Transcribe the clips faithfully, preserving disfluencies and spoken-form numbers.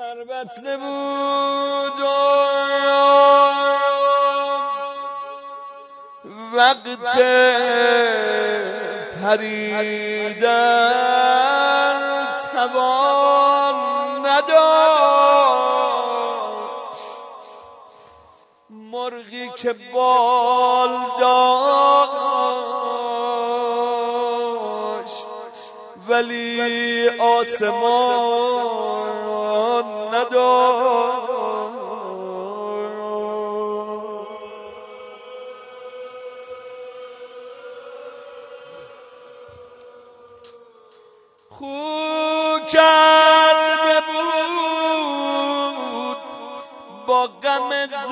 پر بسته بود وقت پریدن توان نداشت. مرغی که بال داشت ولی آسمان نداشت. خو کرده بود با غم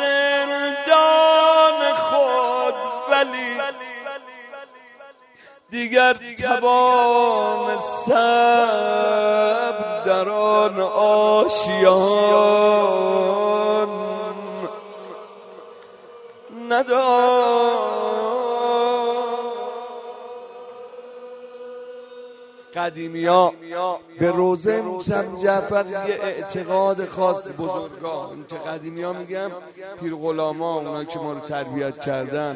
زندان خود ولی دیگر توان صبر در آن آشیان نداشت. قدیمیا به روزه موسی جعفر یه اعتقاد خاص بزرگان، این که قدیمیا میگم پیر غلاما، اونایی که ما رو تربیت کردن،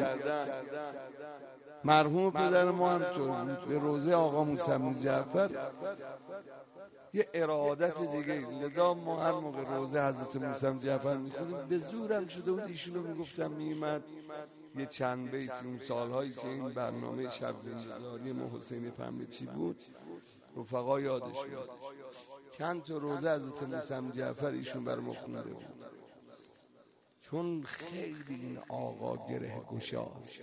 مرحوم پدر ما هم طور بود. به روزه آقا موسی جعفر یه ارادت دیگه، لذا ما هر موقع روزه حضرت موسی جعفر میخونیم به زورم شده بود ایشونو میگفتم میمد یه چند بیت اون سالهایی که این برنامه شب زندگاری ما حسین پنبه چی بود رفقا یادش میاد. چند تا روزه حضرت موسی جعفر ایشون بر ما خونده بود، چون خیلی این آقا گره گشاست.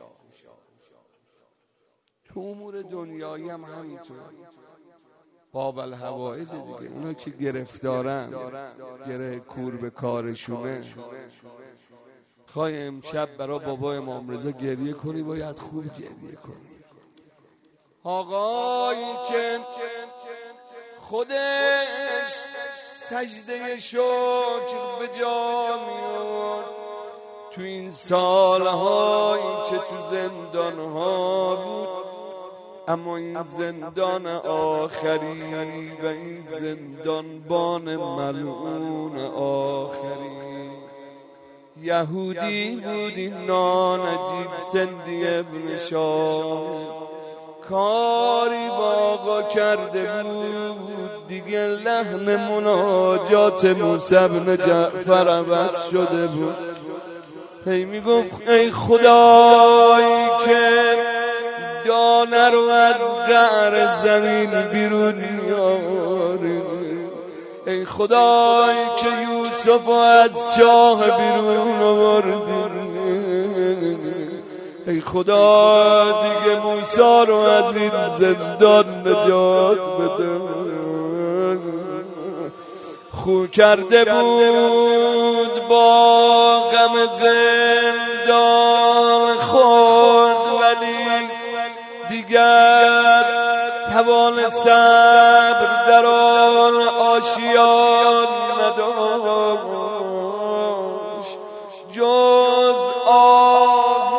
تو امور دنیایی هم همینطور، باب الحوائج دیگه، اونا که گرفتارن، گره کور به کارشونه. خواهی امشب برای بابا امام رضا گریه کنی باید خوب گریه کنی. آقایی که خودش سجده شکر به جا میاد تو این سالهایی که تو زندانها بود، اما این زندان آخری و این زندانبان ملعون آخری یهودی بود. این نانجیب سندی ابن شام کاری با آقا کرده بود دیگه، لحن مناجات موسی بن جعفر عوض شده بود. هی میگفت ای خدایی که دانه رو از قعر زمین بیرون میاری، ای خدایی که یوسف از چاه بیرون آوردی، ای خدا دیگه موسی رو از این زندان نجات بده. خو کرده بود با غم زندان خود ولی دیگر توان صبر در آن آشیان نداشت. جز آه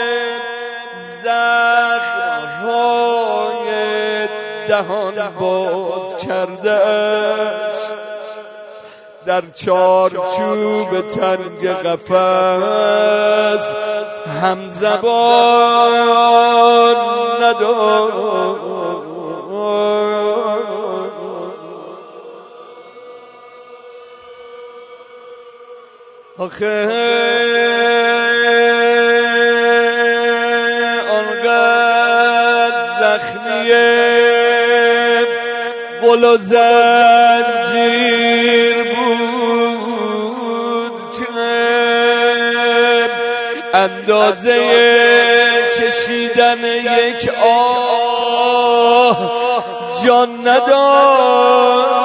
زخم‌های دهان باز کردش در چارچوب تنگ قفس هم زبان نداشت. آخه آنقدر زخمیه قل و زنجیر بود که اندازه کشیدن یک آه جان نداشت.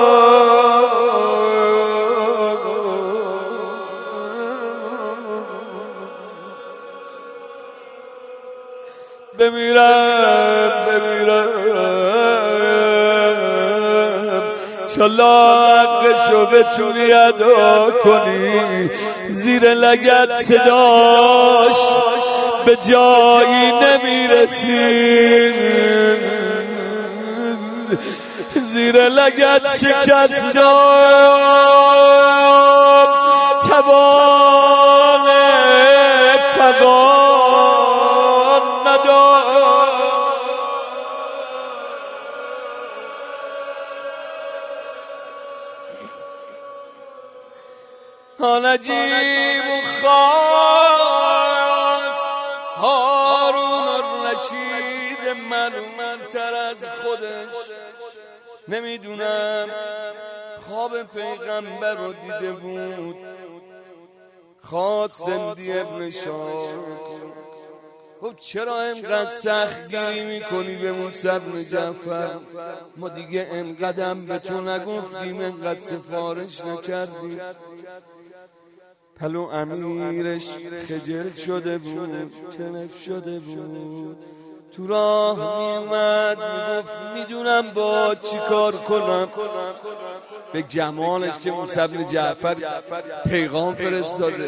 بمیرم بمیرم انشالله حقشو بتونی ادا کنی. زیر لگد صداش به جایی نمیرسی، زیر لگد شکست داد نجیب و خواست هارون الرشید ملوم‌تر از خودش، نمیدونم خواب پیغمبر رو دیده بود، خواست زندی ابن شاه. خب چرا اینقدر سخت گیری میکنی به موسی بن جعفر؟ ما دیگه اینقدرم به تو نگفتیم، اینقدر سفارش نکردیم. پلو امیرش خجل شده بود، کنف شده بود، تو راه میومد میگفت میدونم با چی کار کنم. به جمالش که موسی بن جعفر پیغام فرستاده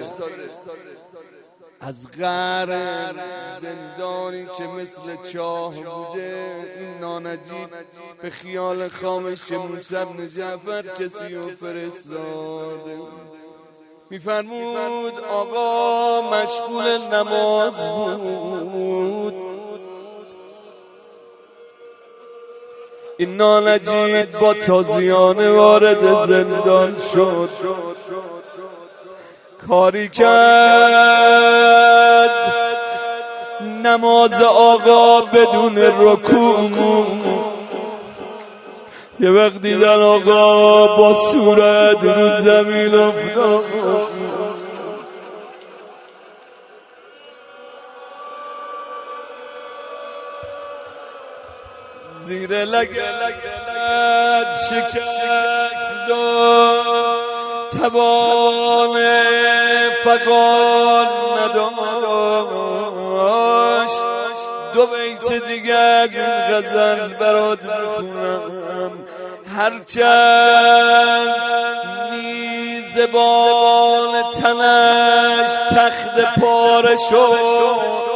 از غر زندانی که مثل چاه بوده، این نانجیب به خیال خامش که موسی بن جعفر کسی رو فرستاده. میفرمود آقا مشغول نماز بود، این نانجیب با تازیانه وارد زندان شد، کاری کرد نماز آقا بدون رکوع. یه وقت دیدن آقا با صورت رو زمین افتاد، زیر لگد شکست و توان فقان نداشت. دو بیت دیگه از این غزل برات میخونم، هرچند میزبان تنش تخت پاره شد،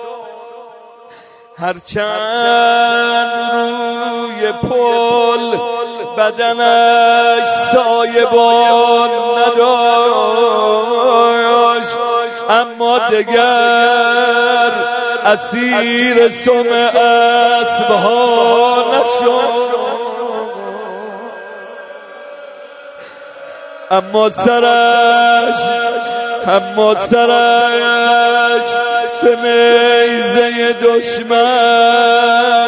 هرچند روی پل بدنش سایبان نداشت، اما دگر اسیر سم اسبها نشد. اما سرش اما سرش به نیزه دشمن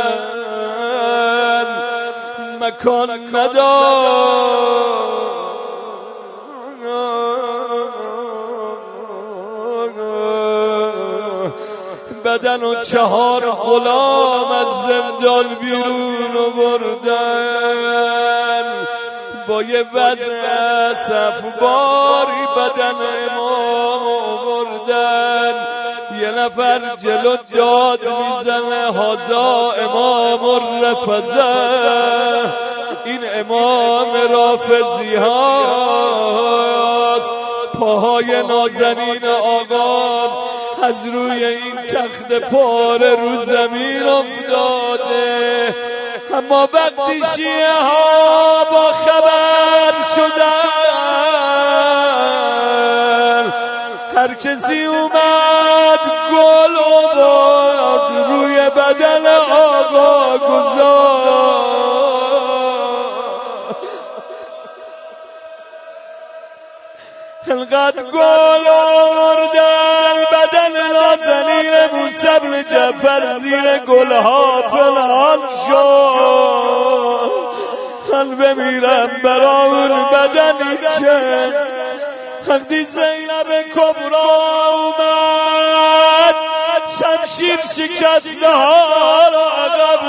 مکان نداشت. بدن و چهار غلام از زندان بیرون آوردن، با یه وضع صفباری بدن امام آوردن. یه نفر جلو داد میزنه هازا امام الرفضه، این امام رافضی هاست. پاهای نازنین آقا از روی این تخت پاره رو زمین افتاده. اما وقتی شیعه ها با خبر شدن، هر کسی اومد گل آورد روی بدن آقا گذاشت. انقدر گل آوردن بدن نازنین موسی بن جعفر زیر گلها پنهان شد. من بمیرم برا اون بدنی که وقتی زینب کبرا اومد شمشیر شکسته ها را عقب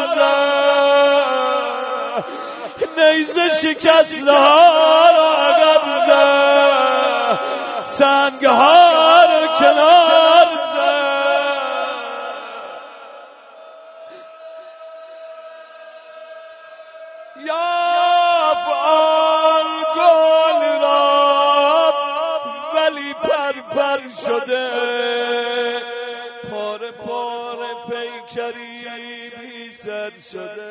زد، نیزه شکسته ها را عقب زد، سنگ ها را کنار زد. یا فعال گل را ولی پر پر شده، پاره پاره پیکری بی سر شده.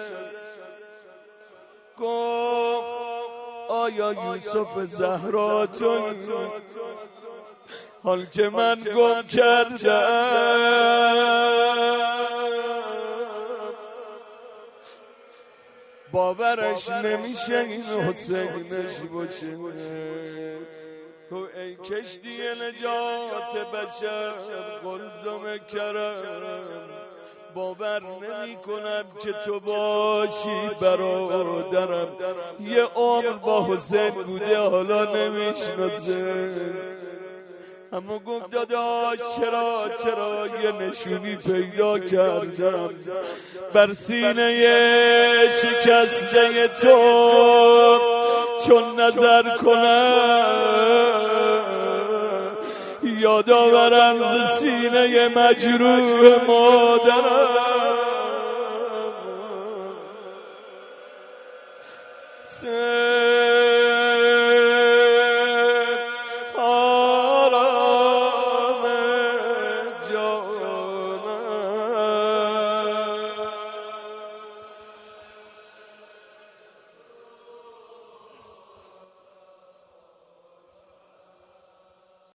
گفت آیا یوسف زهرا تویی؟ حال که من گم کردم باورش نمیشه این حسینش باشه. گو ای کشتی نجات بشر قلزم کرم، باور نمی کنم که تو باشی برادرم. یه عمر با حسین بوده حالا نمیشناسه، اما گفت داداش چرا چرا یه نشونی پیدا کردم بر سینه شکسته تو، چون نظر کنم یادآورم ز سینه مجروح مادرم.